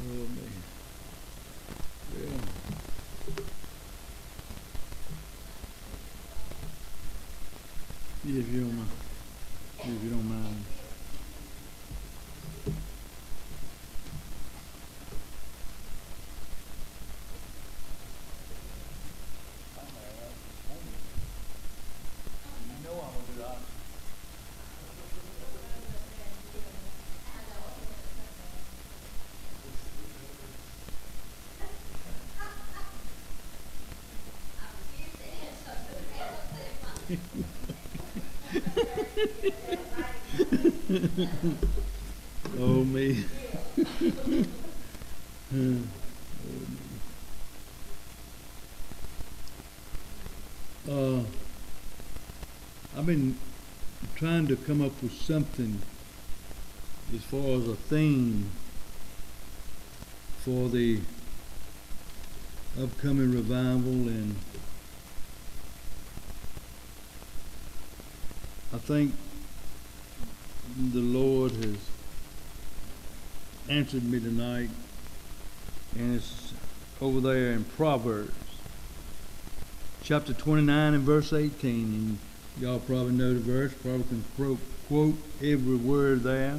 Oh, man. Yeah. Yeah, if you don't mind. If you don't mind. Oh, me. I've been trying to come up with something as far as a theme for the upcoming revival, and I think the Lord has answered me tonight, and it's over there in Proverbs chapter 29 and verse 18, and y'all probably know the verse, probably can quote every word there.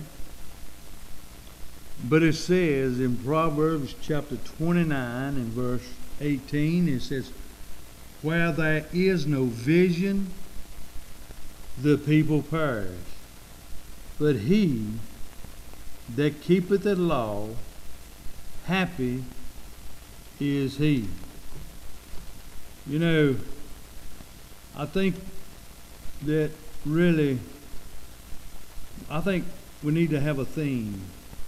But it says in Proverbs chapter 29 and verse 18, it says, "Where there is no vision, the people perish. But he that keepeth the law, happy is he." You know, I think that really, I think we need to have a theme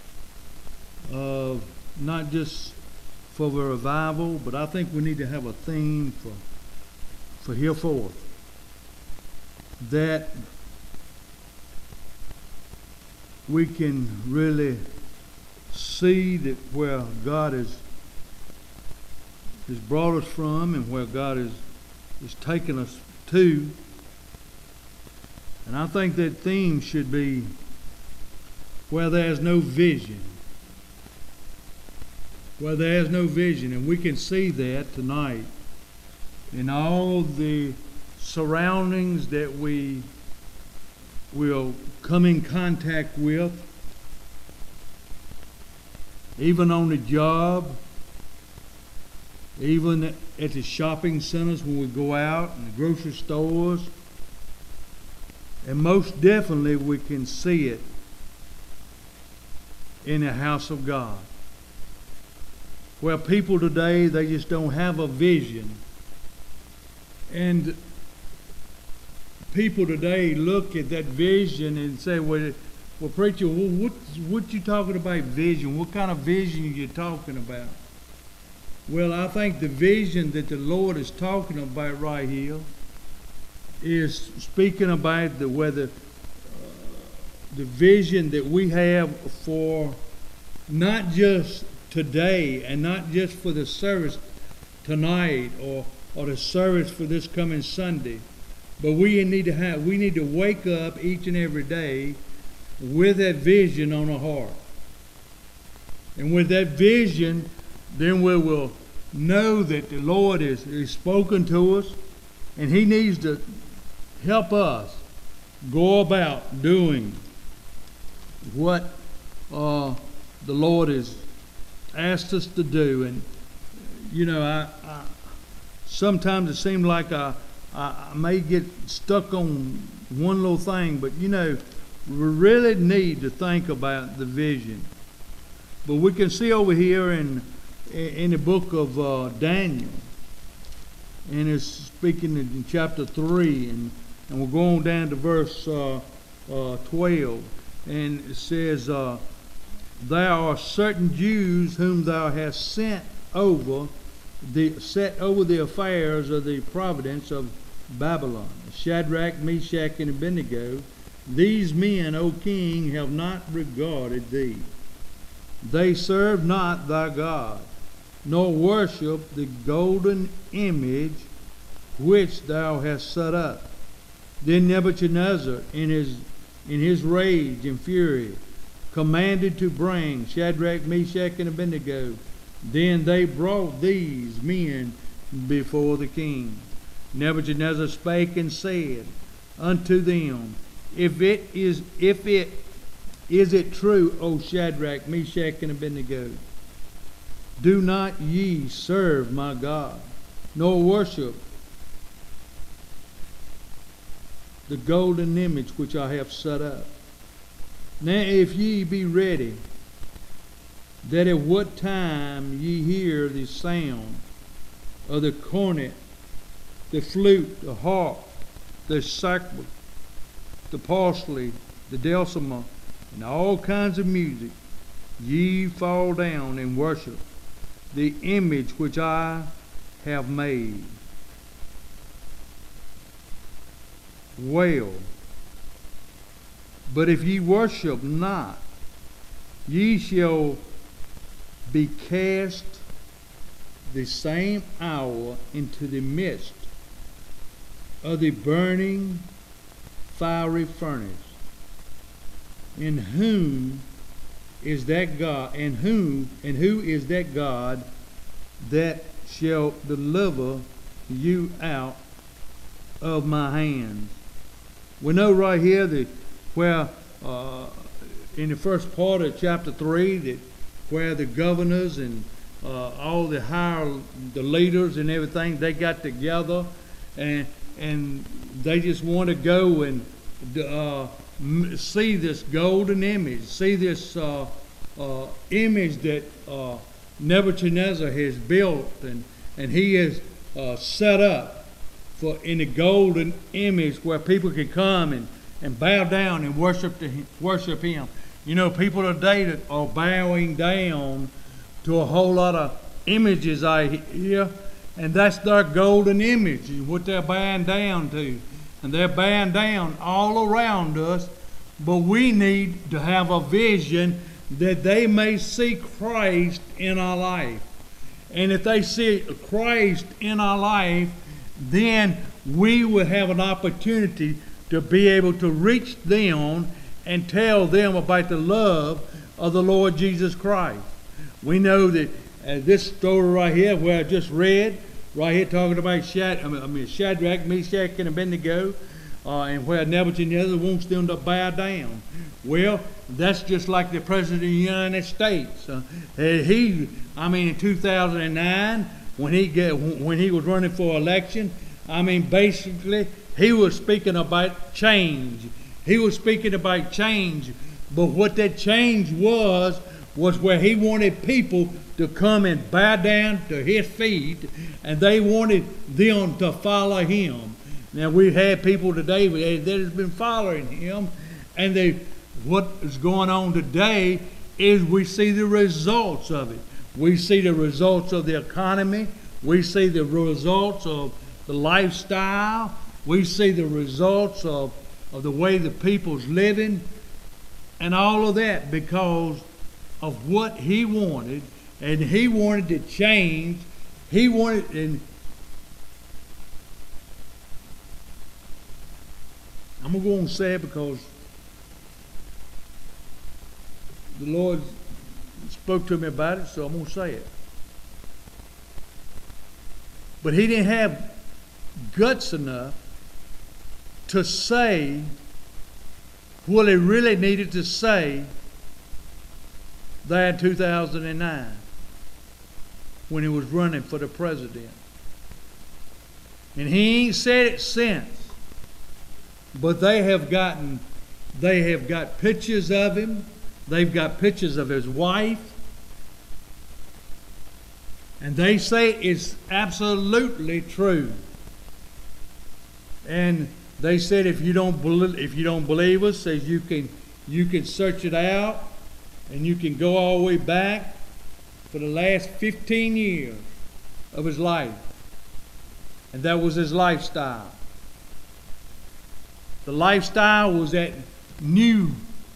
of not just for the revival, but I think we need to have a theme for hereforth, that we can really see that where God has brought us from and where God is taken us to. And I think that theme should be where there's no vision. Where there's no vision. And we can see that tonight in all the surroundings that we will come in contact with, even on the job, even at the shopping centers when we go out, and the grocery stores. And most definitely we can see it in the house of God, where people today, they just don't have a vision. And people today look at that vision and say, well preacher, what you talking about vision? What kind of vision are you talking about? Well, I think the vision that the Lord is talking about right here is speaking about the vision that we have for not just today and not just for the service tonight or the service for this coming Sunday, but we need to wake up each and every day with that vision on our heart. And with that vision, then we will know that the Lord is spoken to us, and He needs to help us go about doing what the Lord has asked us to do. And you know, I sometimes it seems like I may get stuck on one little thing, but you know, we really need to think about the vision. But we can see over here in the book of Daniel, and it's speaking in chapter 3, and we're going down to verse 12, and it says, "There are certain Jews whom thou hast set over the affairs of the providence of Babylon, Shadrach, Meshach, and Abednego. These men, O king, have not regarded thee. They serve not thy God, nor worship the golden image which thou hast set up." Then Nebuchadnezzar, in his rage and fury, commanded to bring Shadrach, Meshach, and Abednego. Then they brought these men before the king. Nebuchadnezzar spake and said unto them, If it is it true, O Shadrach, Meshach, and Abednego, do not ye serve my God, nor worship the golden image which I have set up. Now if ye be ready, that at what time ye hear the sound of the cornet, the flute, the harp, the sackbut, the parsley, the dulcimer, and all kinds of music, ye fall down and worship the image which I have made. Well, but if ye worship not, ye shall be cast the same hour into the midst of the burning fiery furnace. In whom is that God, and who is that God that shall deliver you out of my hands? We know right here that where in the first part of chapter 3 that where the governors and all the leaders and everything, they got together and they just want to go and see this golden image, see this image that Nebuchadnezzar has built and he has set up in a golden image where people can come and bow down and worship him. You know, people today that are bowing down to a whole lot of images I hear, and that's their golden image, what they're bowing down to. And they're bowing down all around us, but we need to have a vision that they may see Christ in our life. And if they see Christ in our life, then we will have an opportunity to be able to reach them and tell them about the love of the Lord Jesus Christ. We know that this story right here, where I just read, right here talking about Shadrach, Meshach, and Abednego, and where Nebuchadnezzar wants them to bow down. Well, that's just like the President of the United States. In 2009, when he was running for election, basically, he was speaking about change. He was speaking about change, but what that change was where he wanted people to come and bow down to his feet, and they wanted them to follow him. Now, we've had people today that has been following him, and what is going on today is we see the results of it. We see the results of the economy. We see the results of the lifestyle. We see the results of the way the people's living and all of that because of what he wanted, and he wanted to change. He wanted, and I'm going to go on and say it because the Lord spoke to me about it, so I'm going to say it. But he didn't have guts enough to say what he really needed to say there in 2009 when he was running for the president. And he ain't said it since. But they have got pictures of him. They've got pictures of his wife. And they say it's absolutely true. And they said if you don't believe us, says you can search it out, and you can go all the way back for the last 15 years of his life. And that was his lifestyle. The lifestyle was that new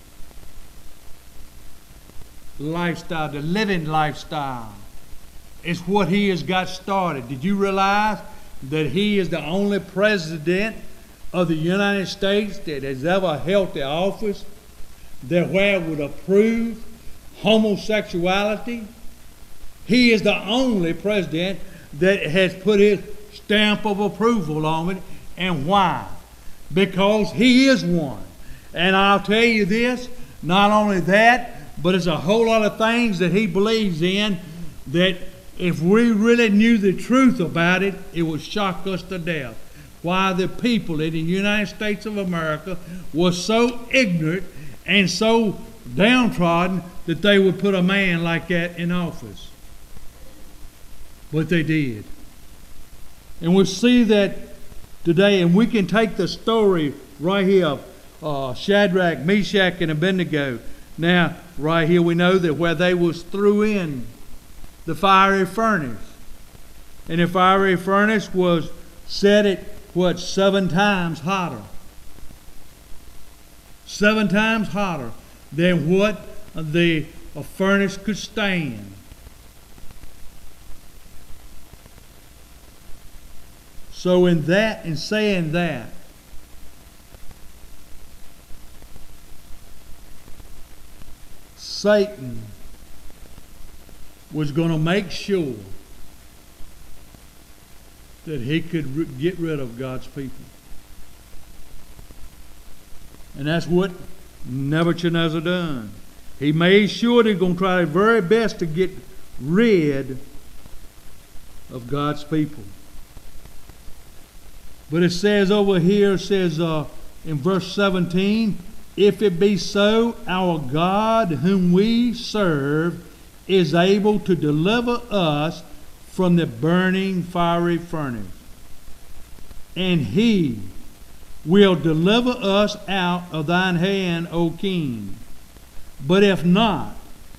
lifestyle, the living lifestyle. It's what he has got started. Did you realize that he is the only president of the United States that has ever held the office that where it would approve homosexuality. He is the only president that has put his stamp of approval on it. And why? Because he is one. And I'll tell you this, not only that, but there's a whole lot of things that he believes in that if we really knew the truth about it, it would shock us to death. Why the people in the United States of America were so ignorant and so downtrodden that they would put a man like that in office. But they did. And we see that today, and we can take the story right here of Shadrach, Meshach, and Abednego. Now, right here we know that where they was threw in the fiery furnace. And the fiery furnace was set at, 7 times hotter. 7 times hotter than what the furnace could stand. So in saying that, Satan was going to make sure that he could get rid of God's people. And that's what Nebuchadnezzar done. He made sure they're going to try their very best to get rid of God's people. But it says over here, in verse 17, if it be so, our God whom we serve is able to deliver us from the burning fiery furnace, and he will deliver us out of thine hand, O king. But if not,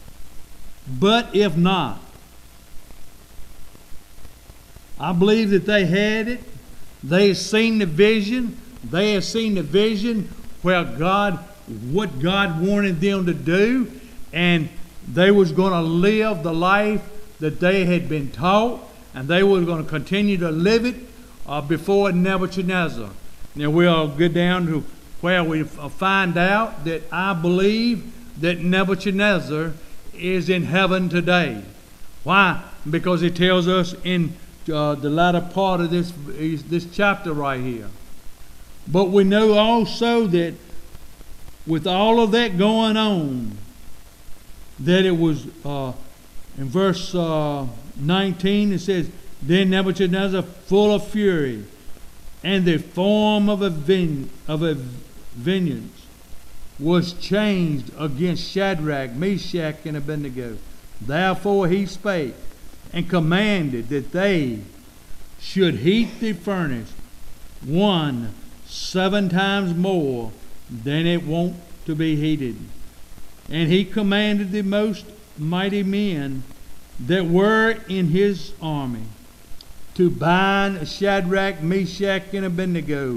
I believe that they had it. They had seen the vision. They had seen the vision where what God wanted them to do, and they was going to live the life that they had been taught, and they were going to continue to live it before Nebuchadnezzar. Now we'll get down to where we find out that I believe that Nebuchadnezzar is in heaven today. Why? Because it tells us in the latter part of this chapter right here. But we know also that with all of that going on, that it was in verse 19 it says, then Nebuchadnezzar, full of fury, and the form of a vengeance was changed against Shadrach, Meshach, and Abednego. Therefore he spake and commanded that they should heat the furnace 7 times more than it wont to be heated. And he commanded the most mighty men that were in his army to bind Shadrach, Meshach, and Abednego,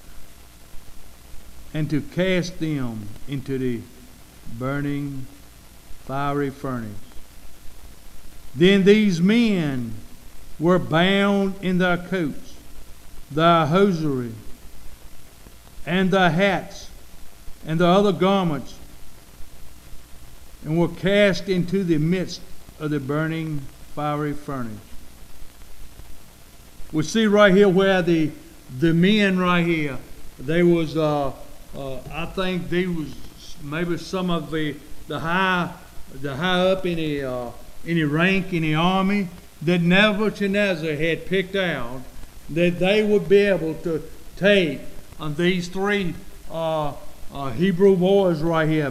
and to cast them into the burning fiery furnace. Then these men were bound in their coats, their hosiery, and their hats, and their other garments, and were cast into the midst of the burning fiery furnace. We see right here where the men right here, they was I think they was maybe some of the high up in the rank in the army that Nebuchadnezzar had picked out, that they would be able to take these 3 Hebrew boys right here,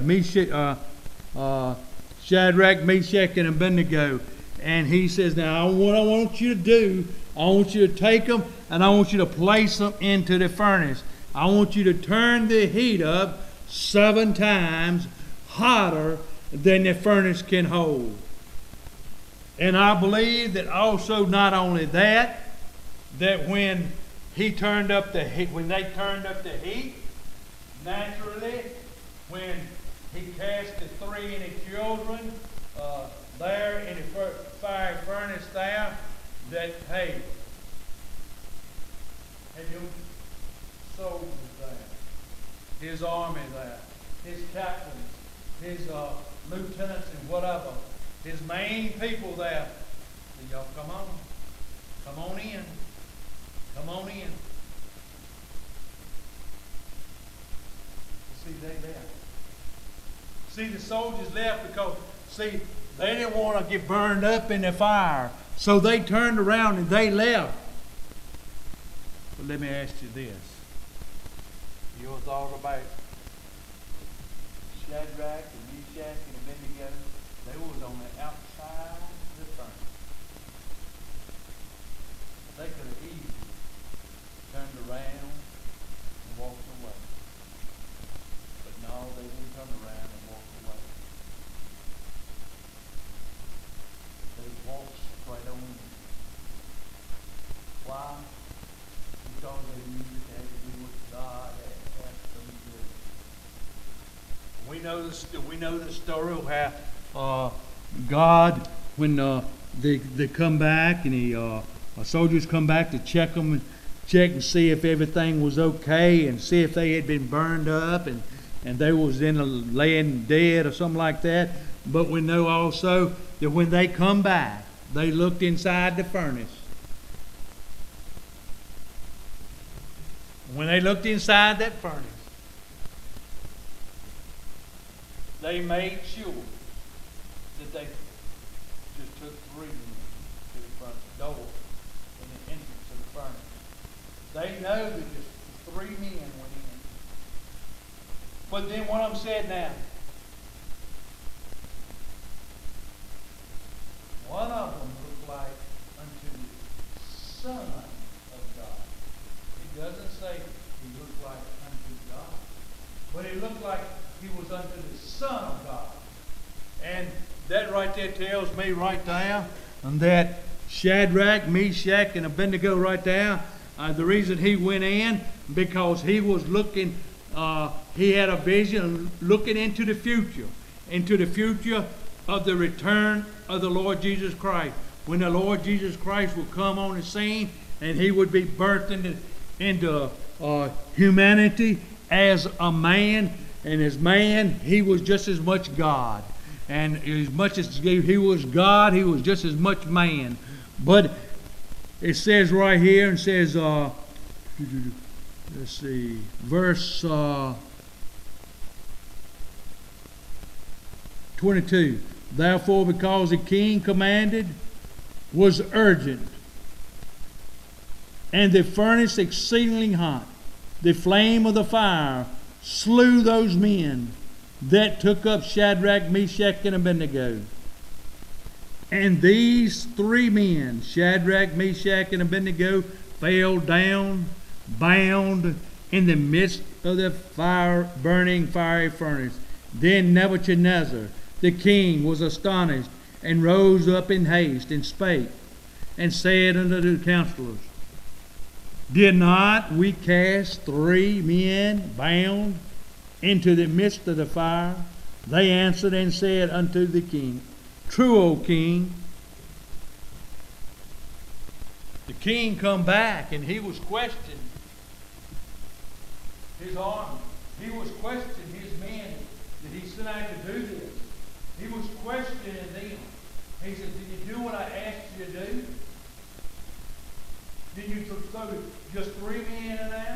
Shadrach, Meshach, and Abednego. And he says, now what I want you to do, I want you to take them and I want you to place them into the furnace. I want you to turn the heat up 7 times hotter than the furnace can hold. And I believe that also not only that when he turned up the heat, when they turned up the heat, naturally, when he cast the 3 of the children there in the fire furnace there, that, hey, had him soldiers there, his army there, his captains his lieutenants and whatever, his main people there. Said, y'all come on. Come on in. Come on in. See, they left. See, the soldiers left because, see, they didn't want to get burned up in the fire. So they turned around and they left. But let me ask you this. You ever thought about Shadrach and Meshach and Abednego? They was on the outside of the furnace. They could have easily turned around and walked away. But no, they didn't turn around and walk away. They walked straight on in. Why? Because they knew that they had to do what God had asked them to do. We know the story of how God, when they come back and soldiers come back to check them, check and see if everything was okay and see if they had been burned up and they was laying dead or something like that. But we know also that when they come back, they looked inside the furnace. When they looked inside that furnace, they made sure that they just took 3 men to the front door and the entrance of the furnace. They know that just 3 men went in. But then one of them said now, one of them looked like unto the Son of God. It doesn't say he looked like unto God, but it looked like he was unto the Son of God. And that right there tells me right there that Shadrach, Meshach, and Abednego right there, the reason he went in, because he was looking, he had a vision looking into the future of the return of the Lord Jesus Christ. When the Lord Jesus Christ would come on the scene and he would be birthed into humanity as a man. And as man, he was just as much God. And as much as he was God, he was just as much man. But it says right here, and says, let's see, verse 22. Therefore, because the king commanded, was urgent, and the furnace exceedingly hot, the flame of the fire slew those men that took up Shadrach, Meshach, and Abednego. And these 3 men, Shadrach, Meshach, and Abednego, fell down, bound in the midst of the burning fiery furnace. Then Nebuchadnezzar, the king, was astonished, and rose up in haste, and spake, and said unto the counselors, Did not we cast 3 men bound into the midst of the fire? They answered and said unto the king, True, O king. The king come back and he was questioning his army. He was questioning his men that he sent out to do this. He was questioning them. He said, Did you do what I asked you to do? Did you throw just 3 men in there?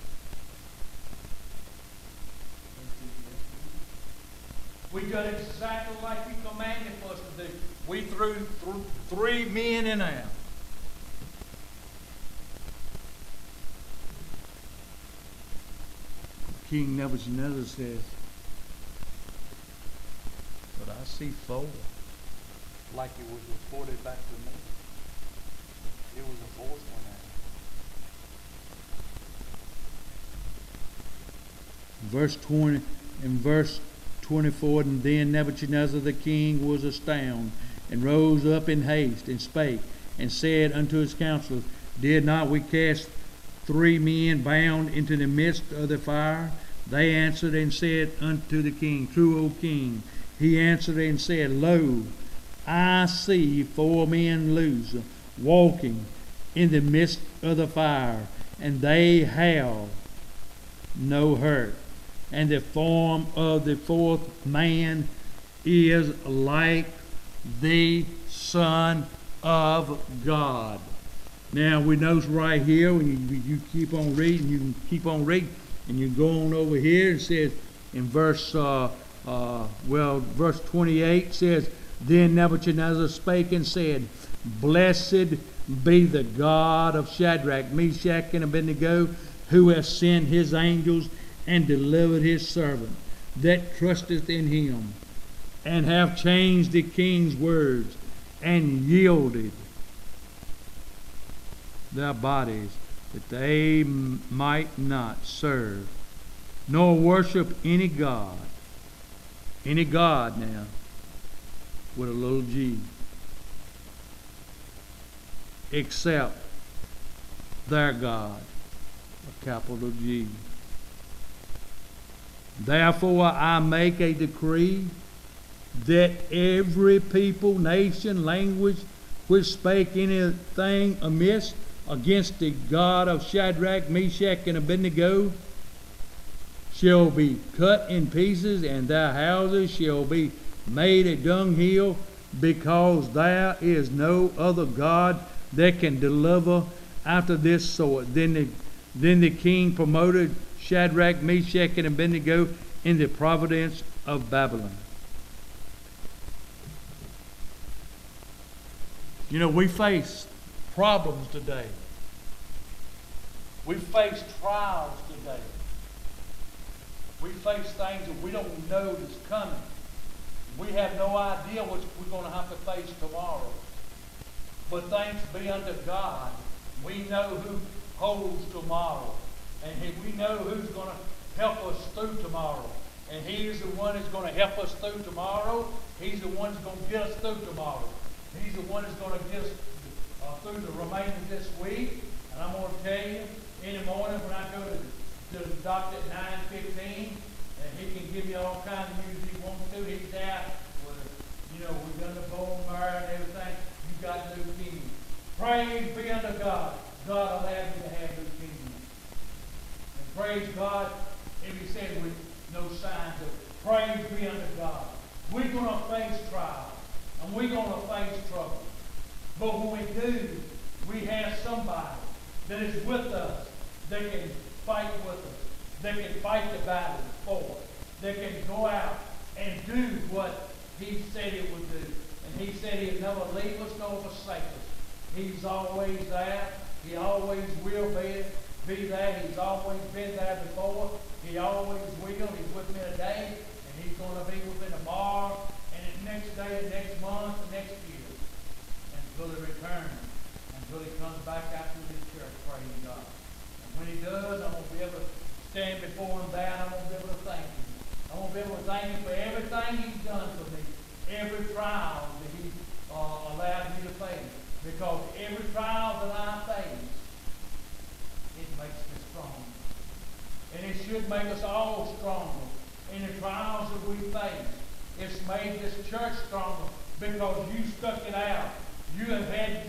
We done exactly like you commanded us to do. We threw 3 men in there. King Nebuchadnezzar says, But I see 4. Like it was reported back to me. It was a 4th one out. Verse 20 and verse 24, and then Nebuchadnezzar the king was astounded, and rose up in haste, and spake, and said unto his counselors, Did not we cast 3 men bound into the midst of the fire? They answered and said unto the king, True, O king. He answered and said, Lo, I see 4 men loose, walking in the midst of the fire, and they have no hurt. and the form of the fourth man is like the Son of God. Now we notice right here, when you keep on reading, you can keep on reading, and you go on over here. It says in verse 28 says, Then Nebuchadnezzar spake and said, Blessed be the God of Shadrach, Meshach, and Abednego, who hath sent his angels and delivered his servant that trusteth in him, and have changed the king's words, and yielded their bodies, that they might not serve, nor worship any God now, with a little g, except their God, a capital G. Therefore I make a decree that every people, nation, language, which spake anything amiss against the God of Shadrach, Meshach, and Abednego shall be cut in pieces, and their houses shall be made a dunghill, because there is no other God that can deliver after this sort. Then the king promoted Shadrach, Meshach, and Abednego in the providence of Babylon. You know, we face problems today. We face trials today. We face things that we don't know is coming. We have no idea what we're going to have to face tomorrow. But thanks be unto God, we know who holds tomorrow. And we know who's going to help us through tomorrow. And He is the one who's going to help us through tomorrow. He's the one who's going to get us through tomorrow. He's the one who's going to get us through the remainder of this week. And I'm going to tell you, in the morning when I go to the doctor at 9:15, and he can give me all kinds of news he wants to. He's out with, we've done the bone marrow and everything. You've got leukemia. Praise be unto God. God allowed you to have leukemia. And praise God, if He said with no signs of it. Praise be unto God. We're going to face trials, and we're going to face trouble. But when we do, we have somebody that is with us, that can fight with us, that can fight the battle for us, that can go out and do what He said He would do. And He said He'd never leave us nor forsake us. He's always there. He always will be there. He's always been there before. He always will. He's with me today, and He's going to be with me tomorrow, and the next day, the next month, the next year, until He returns, until He comes back after this church, praise God. And when He does, I'm going to be able to stand before Him there, and I'm going to be able to thank Him. I'm going to be able to thank Him for everything He's done for me, every trial that He allowed me to face. Because every trial that I face, it makes me strong. And it should make us all stronger. In the trials that we face, it's made this church stronger because you stuck it out. You have had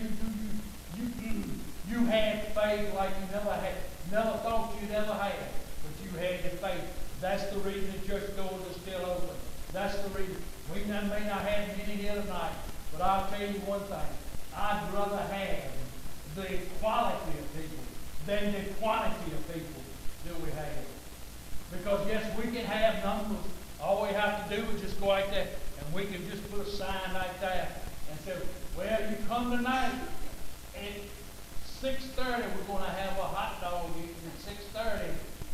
you had faith like you never thought you'd ever had, but you had the faith. That's the reason the church doors are still open. That's the reason. We may not have many here tonight, but I'll tell you one thing. I'd rather have the quality of people than the quantity of people that we have. Because yes, we can have numbers. All we have to do is just go out there and we can just put a sign like that and say, well, you come tonight at 6:30, we're going to have a hot dog eating at 6:30.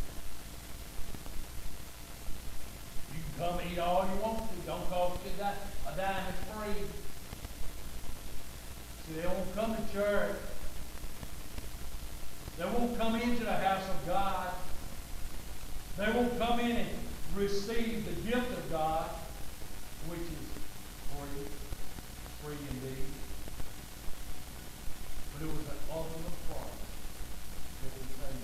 You can come eat all you want to. Don't cost you a dime, it's free. See, they won't come to church. They won't come into the house of God. They won't come in and receive the gift of God, which is free indeed. But it was an ultimate price that we paid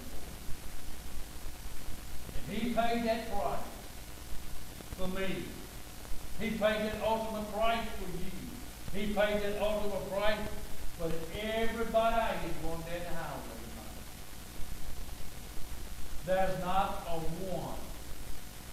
for. And He paid that price for me. He paid that ultimate price for you. He paid that ultimate price for everybody is going down the highway. There's not a one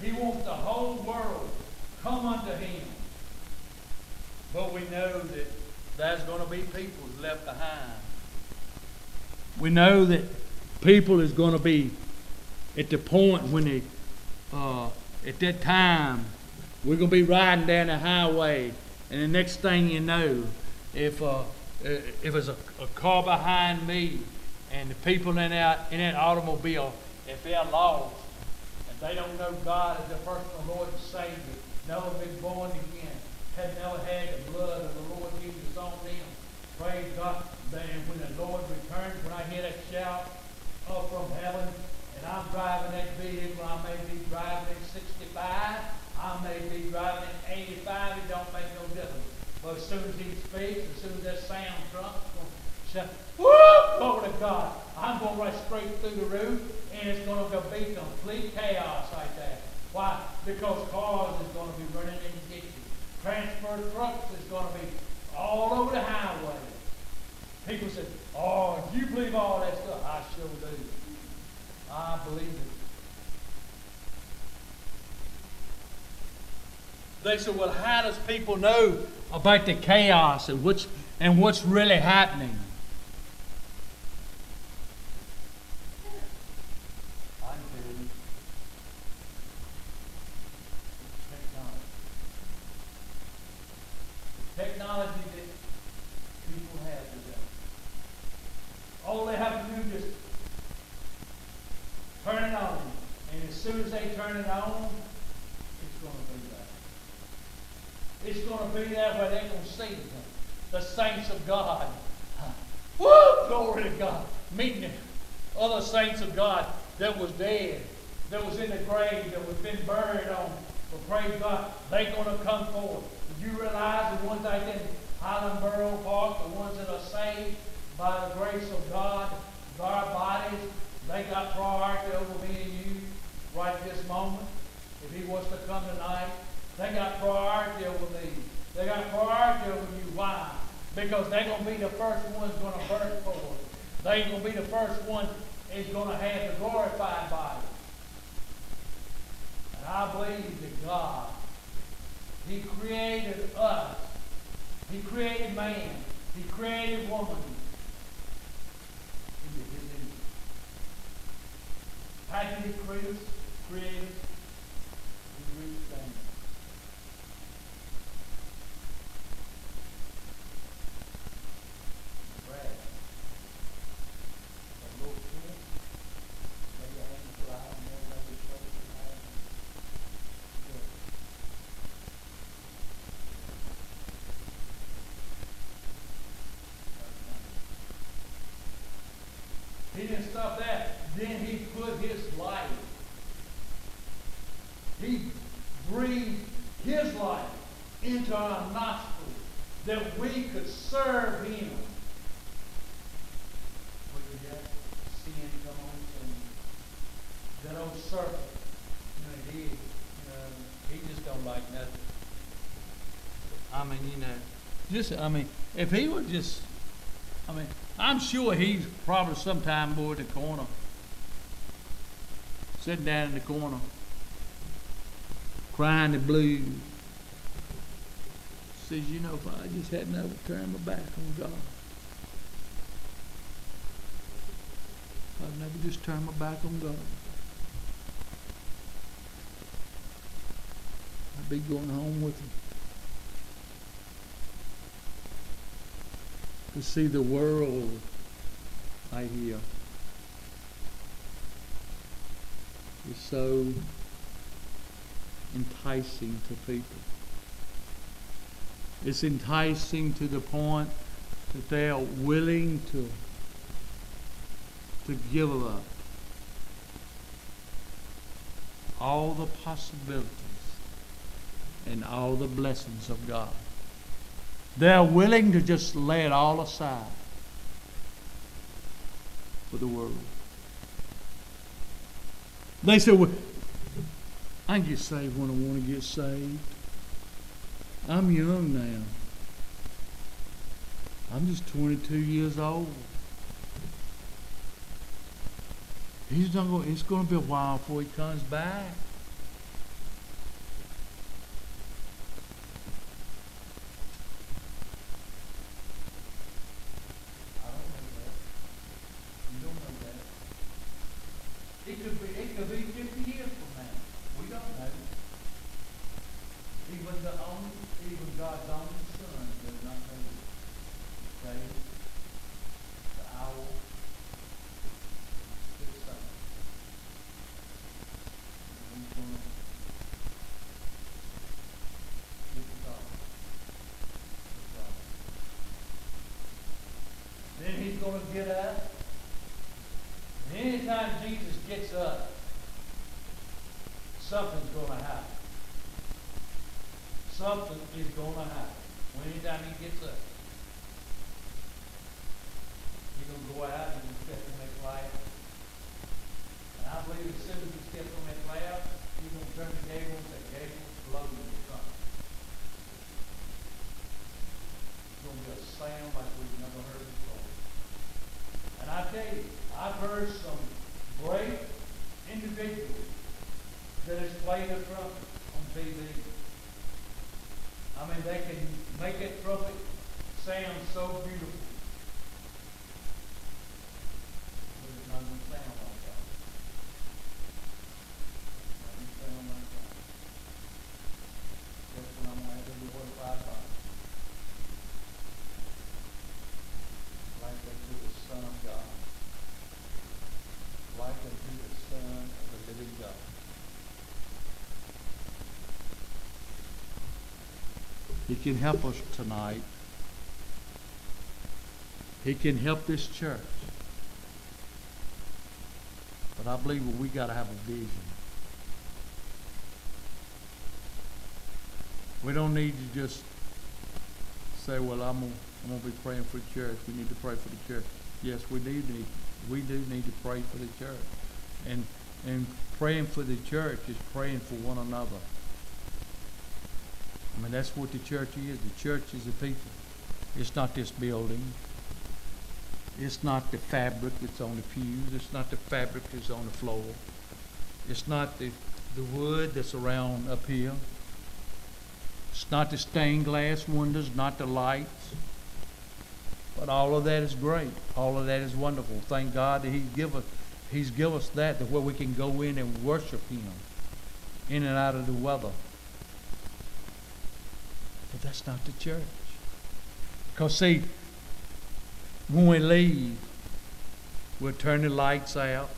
He wants the whole world come unto Him. But we know that there's going to be people left behind. We know that people is going to be at the point when they, at that time, we're going to be riding down the highway, and the next thing you know, if it's a car behind me, and the people in that automobile, if they're lost, and they don't know God as their personal Lord and Savior, never been born again, had never had the blood of the Lord Jesus on them, praise God. And when the Lord returns, when I hear that shout up from heaven, and I'm driving that vehicle, I may be driving at 65, I may be driving at 85, it don't make no difference. But as soon as He speaks, as soon as that sound trump's going to shout, woo, glory to God, I'm going to run straight through the roof, and it's going to be complete chaos like that. Why? Because cars is going to be running in the ditches. Transport trucks is going to be all over the highway. People say, oh, you believe all that stuff? I sure do. I believe it. They said, well, how does people know about the chaos and what's really happening? I can tell you. Technology that people have today. All they have to do is just turn it on. And as soon as they turn it on, it's going to be there. It's going to be there where they're going to see the saints of God. Woo! Glory to God. Meeting the other saints of God that was dead, that was in the grave, that was been buried on. But praise God, they're going to come forth. Did you realize the ones like in Highland Borough Park, the ones that are saved by the grace of God, our bodies, they got priority over me and you right this moment. If He was to come tonight, they got priority over me. They got priority over you. Why? Because they're going to be the first ones going to burst forth. They're going to be the first one is going to have the glorified body. And I believe that God, He created us. He created man. He created woman. He did His image. How did He create us? Create us. He reached down. Brad. A little kid. Lay your hands fly and then let your shoulders fly. Good. He didn't stop that. Then He put His life. He breathed His life into our nostrils that we could serve Him. But yet, sin come on sin. That old serpent, he just don't like nothing. If he would just, I'm sure he's probably sometime more in the corner, sitting down in the corner, crying the blues. Says, if I just hadn't ever turned my back on God, I'd never just turned my back on God, I'd be going home with Him. To see the world right here is so enticing to people. It's enticing to the point that they are willing to give up all the possibilities and all the blessings of God. They're willing to just lay it all aside for the world. They say, well, I can get saved when I want to get saved. I'm young now. I'm just 22 years old. It's going to be a while before He comes back. It could be 50 years from now. We don't know. Even God's own Son does not know the day, the hour, the sun. He's going to get the call. Then he's going to get up. And anytime Jesus gets up, something's going to happen. Something is going to happen. Anytime he gets up, he's going to go out and step on that cloud. And I believe as soon as he steps on that cloud, he's going to turn to Gabriel and say, Gabriel, blow me the trumpet. It's going to be a sound like we've never heard before. And I tell you, I've heard some great individuals that has played a trumpet on TV. I mean, they can make that trumpet sound so beautiful. But it's not going to sound like that. It's not going to sound like that. That's when I'm going to have to do what if I thought. Like unto the Son of God. Like unto the Son of the living God. He can help us tonight. He can help this church. But I believe we got to have a vision. We don't need to just say, well, I'm gonna be praying for the church. We need to pray for the church. Yes, we do need to pray for the church. And praying for the church is praying for one another. I mean, that's what the church is. The church is the people. It's not this building. It's not the fabric that's on the pews. It's not the fabric that's on the floor. It's not the wood that's around up here. It's not the stained glass windows, not the lights. But all of that is great. All of that is wonderful. Thank God that He's give us that where we can go in and worship Him in and out of the weather. But that's not the church. Because see, when we leave, we'll turn the lights out.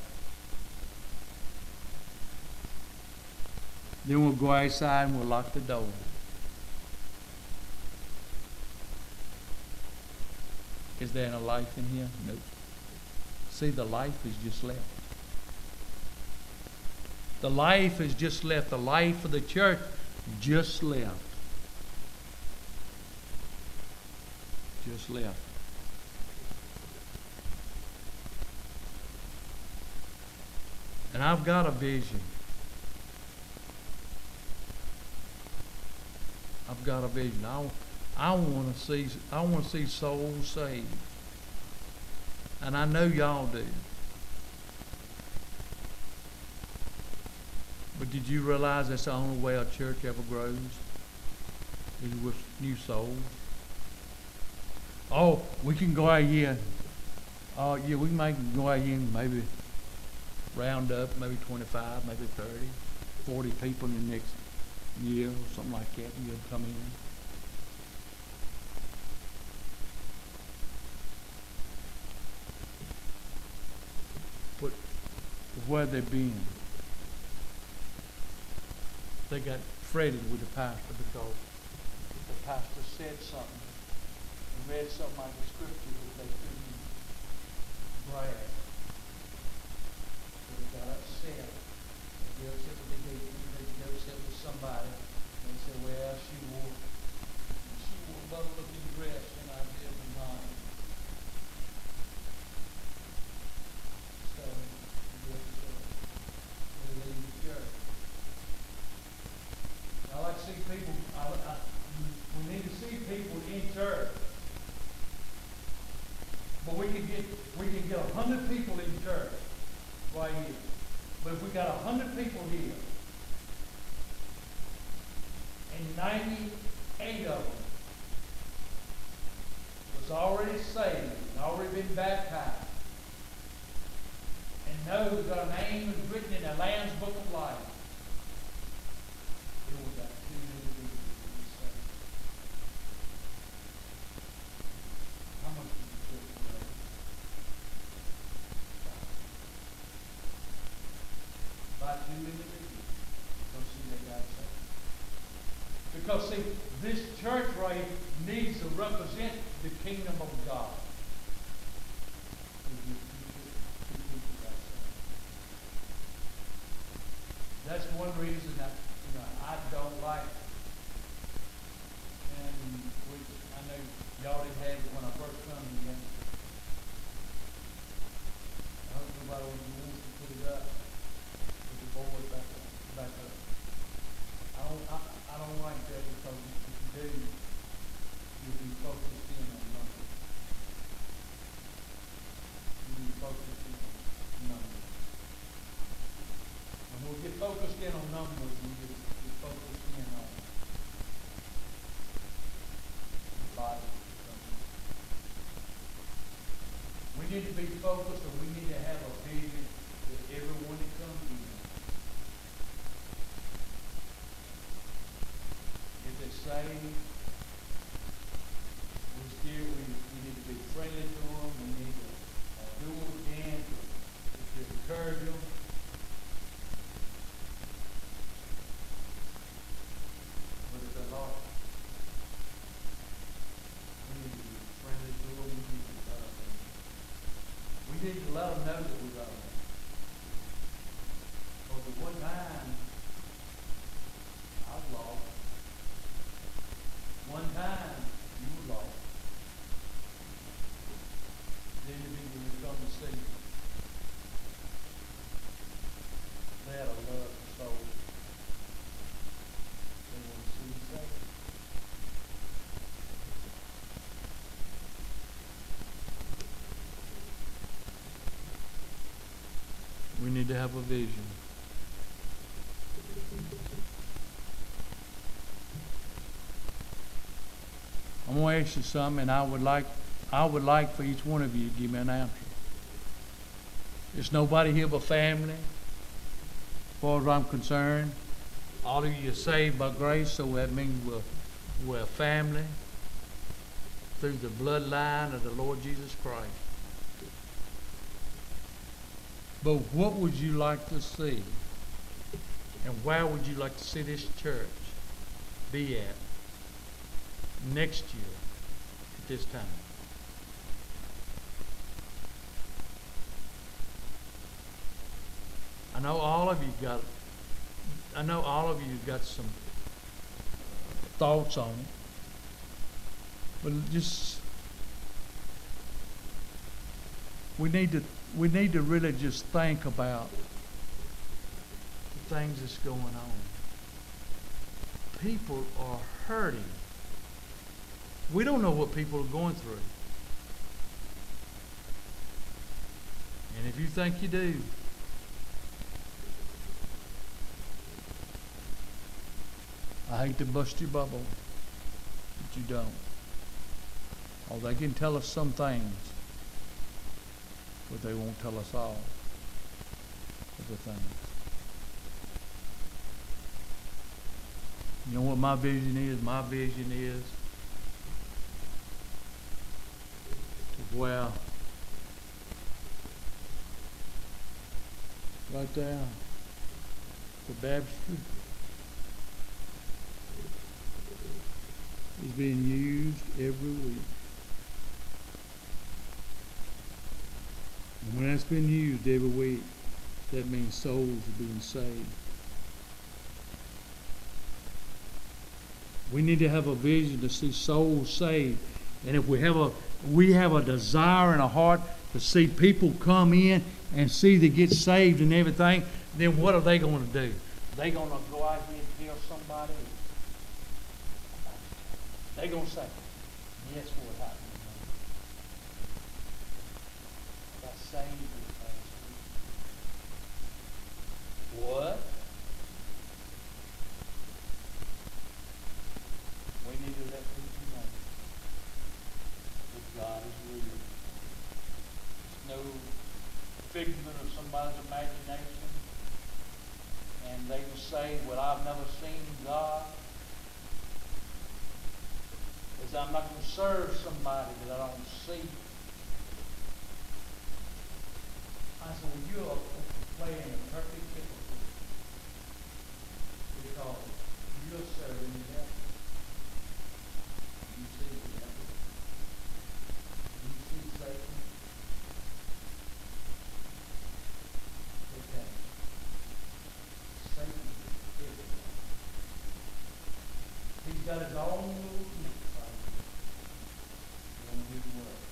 Then we'll go outside and we'll lock the door. Is there any life in here? Nope. See, the life is just left. The life is just left. The life of the church just left. Just left. And I've got a vision. I've got a vision. I want to see souls saved. And I know y'all do. But did you realize that's the only way a church ever grows? Is with new souls. Oh, we can go out here. Oh, yeah, we might go out here and maybe round up maybe 25, maybe 30, 40 people in the next year or something like that. You'll come in. But where they been? They got fretted with the pastor because the pastor said something. Read something like the scripture that they couldn't grasp. So they got upset. They got upset with somebody. And they said, well, she wore a better looking dress than I did in mine. So they leave the church. I like to see people, we need to see people in church. But we can get 100 people in church right here. But if we got 100 people here, and 98 of them was already saved, and already been baptized, and know that our name is written in the Lamb's Book of Life. It was that two individuals that we saved. How much did the church raise? By two individuals. Because see, they got saved. Because see, this church rate needs to represent the kingdom of God. That's one reason that I don't like, and which I know y'all didn't have it when I first come here. I hope nobody wants to put it up with the board back up. I don't like that because if you do, you'll be focused in on numbers. You'll be focused in on numbers. And we'll get focused in on numbers and get focused in on the body. We need to be focused, and we need to have a vision that everyone that comes in, if they're saved, we need to be friendly to them. We need to do what we can to encourage them. But if they're lost, we need to be friendly to them. We need to love them. We need to let them know that we love them. Because at one time, I was lost. One time, you were lost. The individual who come to see you, they had a love for souls. They want to see you saved. We need to have a vision. I'm going to ask you something, and I would like for each one of you to give me an answer. There's nobody here but family, as far as I'm concerned. All of you are saved by grace, so that means we're a family through the bloodline of the Lord Jesus Christ. But what would you like to see? And where would you like to see this church be at next year at this time? I know all of you got some thoughts on it, but just we need to really just think about the things that's going on. People are hurting. We don't know what people are going through. And if you think you do, I hate to bust your bubble, but you don't. Oh, they can tell us some things, but they won't tell us all of the things. You know what my vision is? My vision is to where right there, the baptistry is being used every week. And when that's been used every week, that means souls are being saved. We need to have a vision to see souls saved. And if we have a desire in our heart to see people come in and see they get saved and everything, then what are they going to do? They're going to go out here and tell somebody. They're going to say, guess what happened? Got saved this past week. What? We need to let people know that God is real. It's no figment of somebody's imagination, and they will say, well, I've never seen God. Is I'm not going to serve somebody that I don't see. I said, well, you're playing a perfect hypocrite because you're serving the devil. You see the devil. You see Satan. Okay. Satan is everywhere. He's got his own little gifts out here. On his word.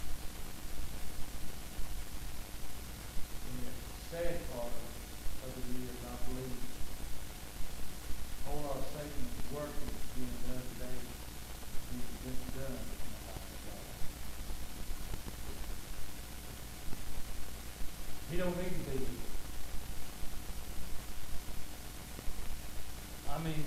And the sad part of it is, I believe, a whole lot of Satan's work is being done today. It's been done in the house of God. He don't need to be here. I mean,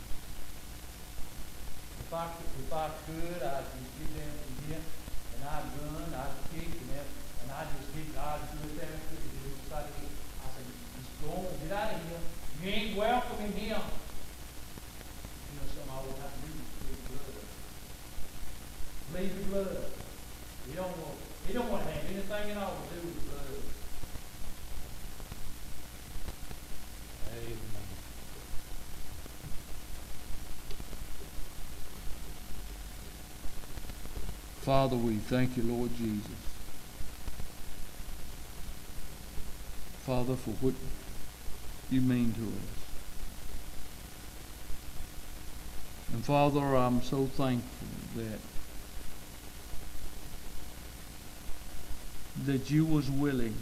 if I could, I'd just get down from here, and I'd run, I'd kick, and I'd just get, I'd do it down to the side of it. I said, just go on, get out of here. You ain't welcome in here. You know, something I would have to do is plead the blood. Plead the blood. He don't want to have anything at all to do with the blood. Amen. Father, we thank you, Lord Jesus. Father, for what you mean to us. And Father, I'm so thankful that you was willing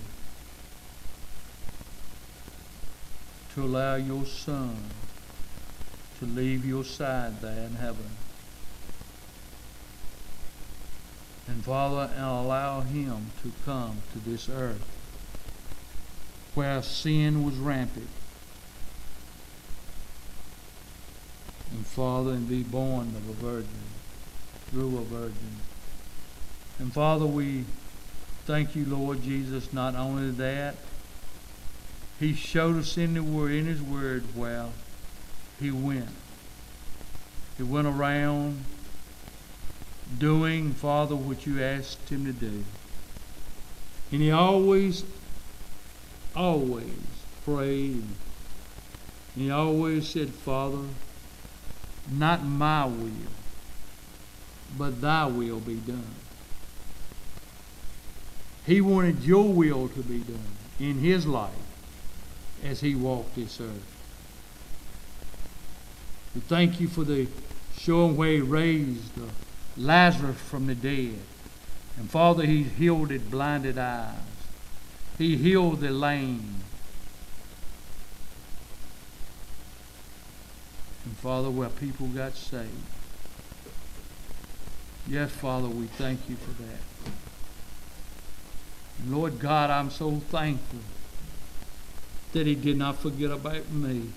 to allow your Son to leave your side there in heaven. And Father, and allow him to come to this earth where sin was rampant. And Father, and be born of a virgin, through a virgin. And Father, we thank you, Lord Jesus, not only that, he showed us in his word where he went. He went around doing, Father, what you asked him to do. And he always prayed. And he always said, Father, not my will, but thy will be done. He wanted your will to be done in his life as he walked this earth. We thank you for the showing where he raised Lazarus from the dead. And Father, he healed the blinded eyes. He healed the lame. And Father, where people got saved. Yes, Father, we thank you for that. And Lord God, I'm so thankful that he did not forget about me.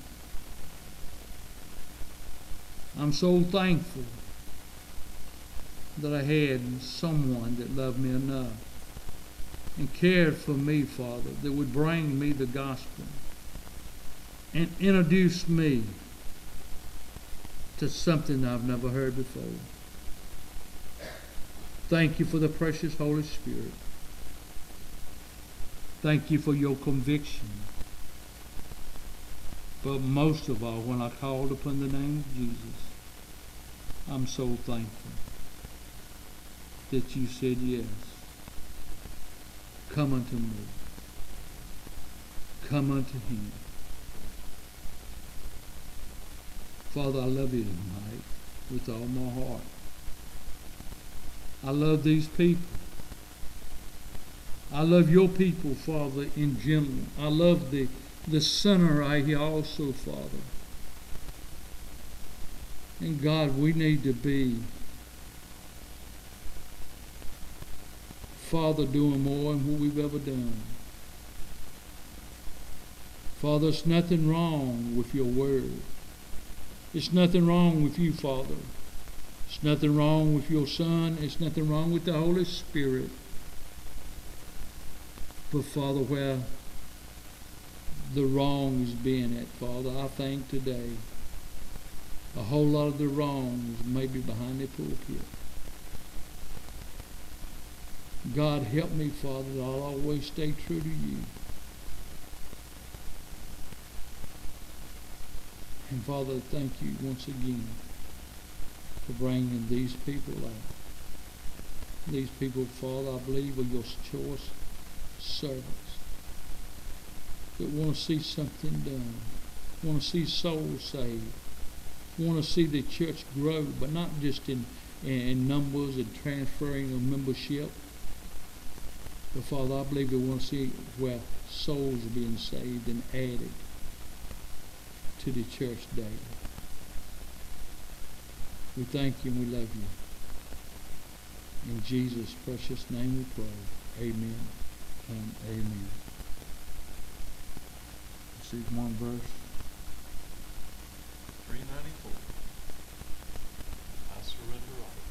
I'm so thankful that I had someone that loved me enough and cared for me, Father, that would bring me the gospel and introduce me to something I've never heard before. Thank you for the precious Holy Spirit. Thank you for your conviction. But most of all, when I called upon the name of Jesus, I'm so thankful that you said yes. Come unto me. Come unto him. Father, I love you tonight with all my heart. I love these people. I love your people, Father, in general. I love the sinner right here also, Father. And God, we need to be, Father, doing more than what we've ever done. Father, it's nothing wrong with your word. It's nothing wrong with you, Father. It's nothing wrong with your Son. It's nothing wrong with the Holy Spirit. But Father, where the wrong is being at, Father. I think today a whole lot of the wrongs may be behind the pulpit. God, help me, Father, that I'll always stay true to you. And Father, thank you once again for bringing these people out. These people, Father, I believe are your choice servants that want to see something done, want to see souls saved, want to see the church grow, but not just in numbers and transferring of membership. But Father, I believe they want to see where souls are being saved and added to the church daily. We thank you and we love you. In Jesus' precious name we pray. Amen and amen. See one verse. 394. I surrender all.